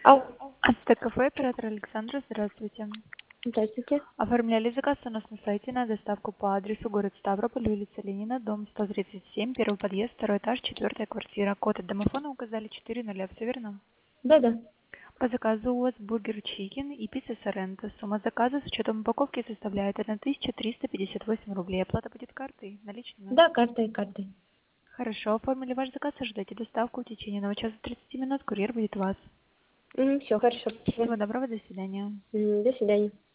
Алло, Ацтек-кафе, оператор Александра, здравствуйте. здравствуйте. Оформляли заказ у нас на сайте на доставку по адресу город Ставрополь, улица Ленина, дом 137, первый подъезд, второй этаж, четвертая квартира. Код от домофона указали 4 все верно? Да-да. По заказу у вас бургер чикен и пицца соренто. Сумма заказа с учетом упаковки составляет 1358 рублей. Оплата будет картой, наличными? Да, картой. Хорошо, оформили ваш заказ, ожидайте доставку в течение 1 часа 30 минут, курьер будет у вас. Все, хорошо. Спасибо. Всего доброго, до свидания. До свидания.